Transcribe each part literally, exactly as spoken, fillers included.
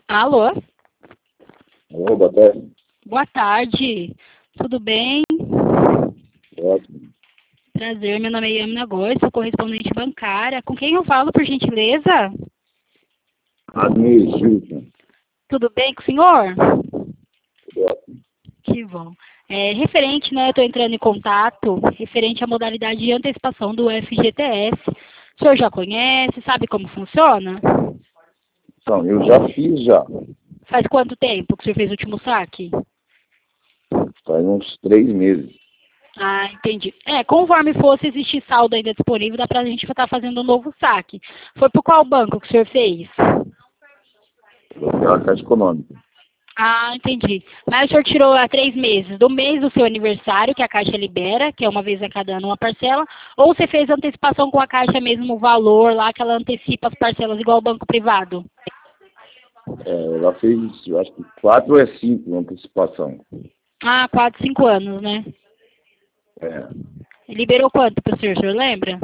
Alô? Alô, boa tarde. Boa tarde. Tudo bem? Ótimo. Prazer, meu nome é Yamina Góes, sou correspondente bancária. Com quem eu falo, por gentileza? Admir Silva. Tudo bem com o senhor? Tudo ótimo. Que bom. É, referente, né, eu estou entrando em contato, referente à modalidade de antecipação do F G T S. O senhor já conhece, sabe como funciona? Então, eu já fiz já. Faz quanto tempo que o senhor fez o último saque? Faz uns três meses. Ah, entendi. É, conforme fosse existir saldo ainda disponível, dá pra gente estar fazendo um novo saque. Foi por qual banco que o senhor fez? Pela Caixa Econômica. Ah, entendi. Mas o senhor tirou há três meses, do mês do seu aniversário, que a Caixa libera, que é uma vez a cada ano uma parcela, ou você fez antecipação com a Caixa mesmo, o valor lá, que ela antecipa as parcelas igual ao banco privado? É, ela fez, eu acho que quatro ou é cinco na antecipação. Ah, quatro, cinco anos, né? É, Liberou quanto para o senhor, o senhor lembra?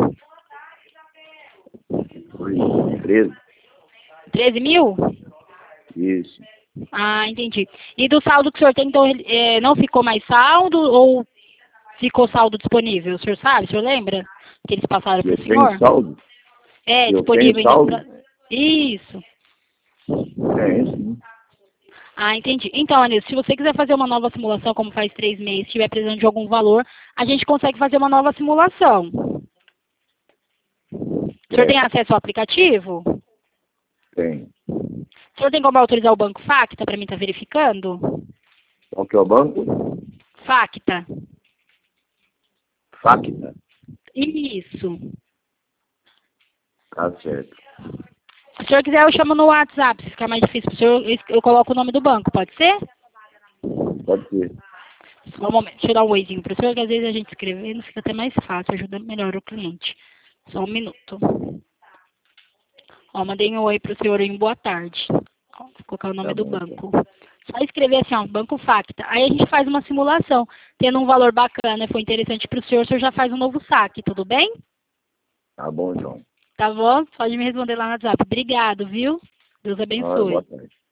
foi treze. treze mil? Isso. Ah, entendi. E do saldo que o senhor tem, então, ele, é, não ficou mais saldo ou ficou saldo disponível? O senhor sabe? O senhor lembra que eles passaram Se para eu o tenho senhor? saldo? É, Se eu disponível tenho ainda saldo? pra... Isso. Tem, sim. Ah, entendi. Então, Anísio, se você quiser fazer uma nova simulação, como faz três meses, estiver precisando de algum valor, a gente consegue fazer uma nova simulação. O senhor tem É, acesso ao aplicativo? tem. O senhor tem como autorizar o Banco Facta para mim estar verificando? Qual que é o banco? Facta. Facta. Isso. Tá certo. Se o senhor quiser, eu chamo no WhatsApp. Se ficar mais difícil para o senhor, eu eu coloco o nome do banco, pode ser? Pode ser. Só um momento, deixa eu dar um oizinho para o senhor, que às vezes a gente escrevendo fica até mais fácil, ajuda melhor o cliente. Só um minuto. Ó, mandei um oi para o senhor em boa tarde. Ó, vou colocar o nome Tá do bom, então. banco. Só escrever assim, ó, Banco Facta. Aí a gente faz uma simulação. Tendo um valor bacana, foi interessante para o senhor, o senhor já faz um novo saque, tudo bem? Tá bom, então. Tá bom? Pode me responder lá no WhatsApp. Obrigado, viu? Deus Ah, boa abençoe. tarde.